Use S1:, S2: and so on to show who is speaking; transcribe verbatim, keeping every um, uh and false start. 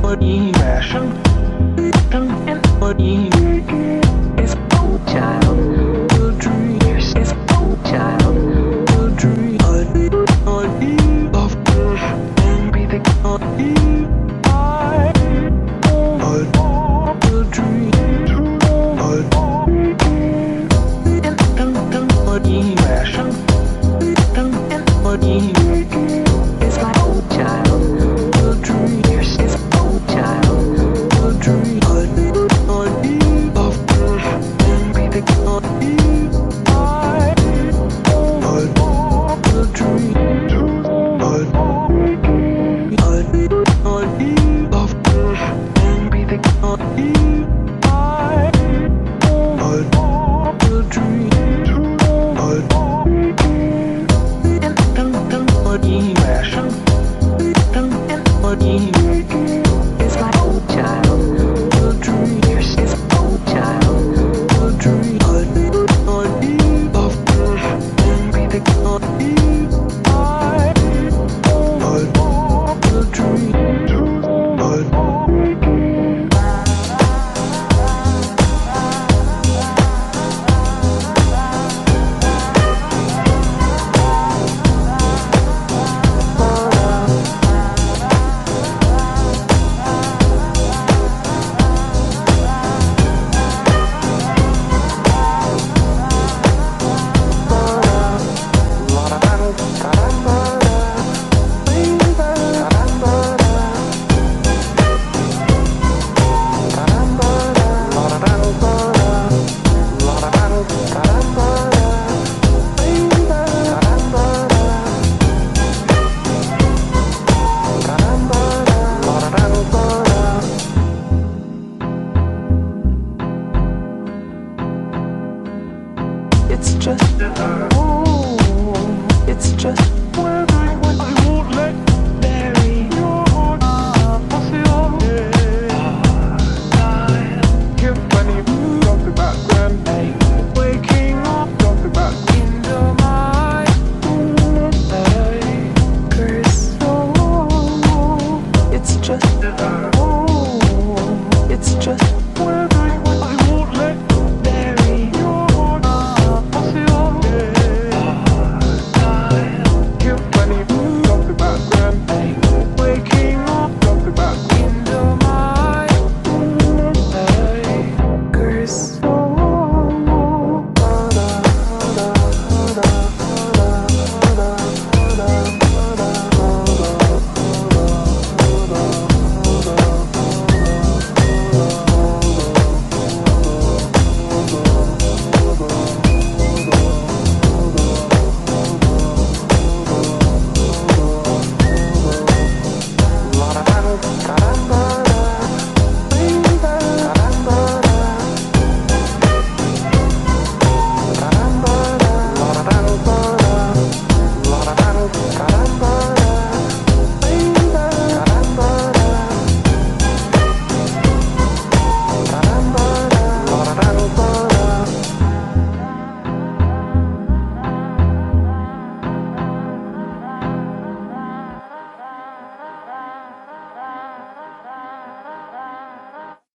S1: passion, it's oh child, the dream is oh child, the dream of and be the I the dream passion, it's my oh child, the dream is oh child, the dream of and be the I the dream of and be the I the dream passion, it's my oh child, the dream is oh child, the dream of and be the I the dream It's just, oh, it's just where I